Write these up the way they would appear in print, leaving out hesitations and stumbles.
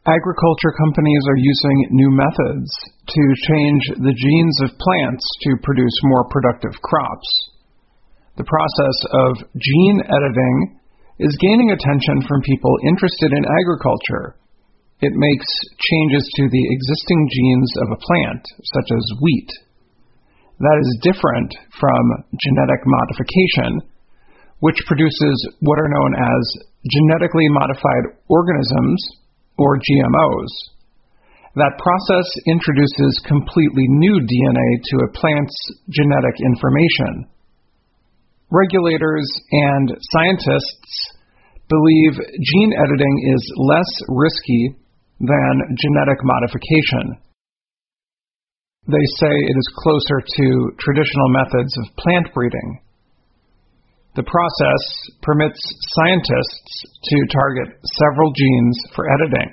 Agriculture companies are using new methods to change the genes of plants to produce more productive crops. The process of gene editing is gaining attention from people interested in agriculture. It makes changes to the existing genes of a plant, such as wheat. That is different from genetic modification, which produces what are known as genetically modified organisms, or GMOs. That process introduces completely new DNA to a plant's genetic information. Regulators and scientists believe gene editing is less risky than genetic modification. They say it is closer to traditional methods of plant breeding. The process permits scientists to target several genes for editing.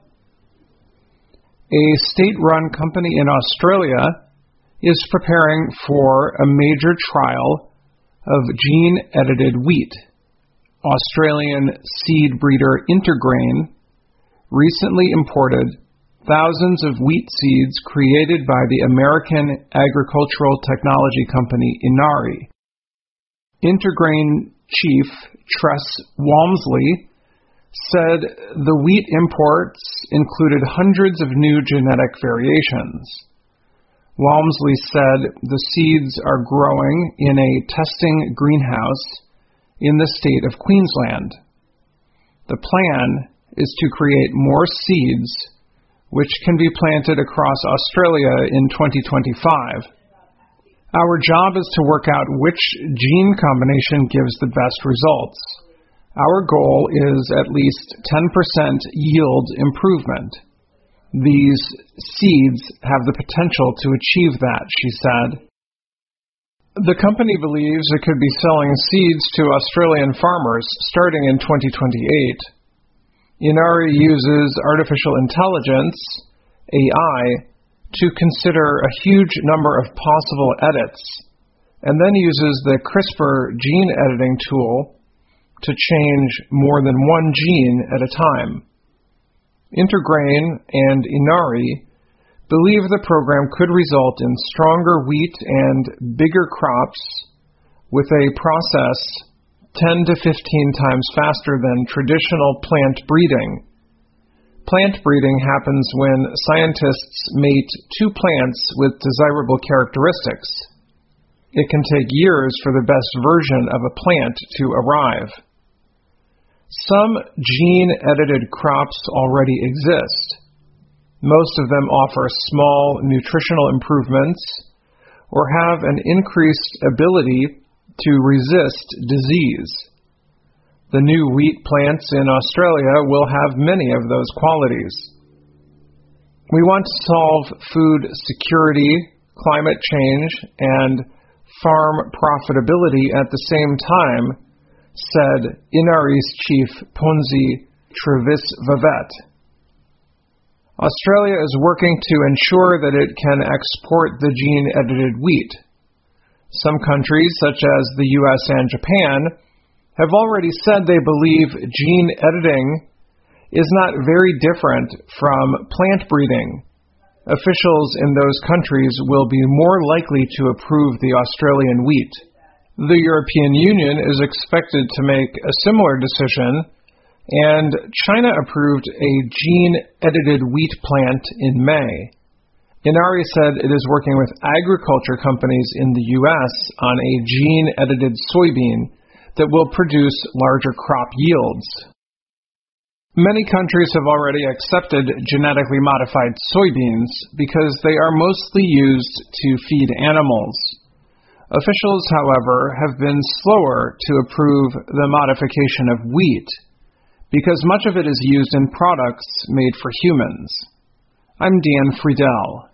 A state-run company in Australia is preparing for a major trial of gene-edited wheat. Australian seed breeder Intergrain recently imported thousands of wheat seeds created by the American agricultural technology company Inari. Intergrain chief Tress Walmsley said the wheat imports included hundreds of new genetic variations. Walmsley said the seeds are growing in a testing greenhouse in the state of Queensland. The plan is to create more seeds which can be planted across Australia in 2025. Our job is to work out which gene combination gives the best results. Our goal is at least 10% yield improvement. These seeds have the potential to achieve that, she said. The company believes it could be selling seeds to Australian farmers starting in 2028. Inari uses artificial intelligence, AI, to consider a huge number of possible edits, and then uses the CRISPR gene editing tool to change more than one gene at a time. Intergrain and Inari believe the program could result in stronger wheat and bigger crops with a process 10 to 15 times faster than traditional plant breeding. Plant breeding happens when scientists mate two plants with desirable characteristics. It can take years for the best version of a plant to arrive. Some gene-edited crops already exist. Most of them offer small nutritional improvements or have an increased ability to resist disease. The new wheat plants in Australia will have many of those qualities. We want to solve food security, climate change, and farm profitability at the same time, said Inari's chief Ponzi Trevisvavet. Australia is working to ensure that it can export the gene-edited wheat. Some countries, such as the U.S. and Japan, have already said they believe gene editing is not very different from plant breeding. Officials in those countries will be more likely to approve the Australian wheat. The European Union is expected to make a similar decision, and China approved a gene-edited wheat plant in May. Inari said it is working with agriculture companies in the U.S. on a gene-edited soybean that will produce larger crop yields. Many countries have already accepted genetically modified soybeans because they are mostly used to feed animals. Officials, however, have been slower to approve the modification of wheat because much of it is used in products made for humans. I'm Dan Friedel.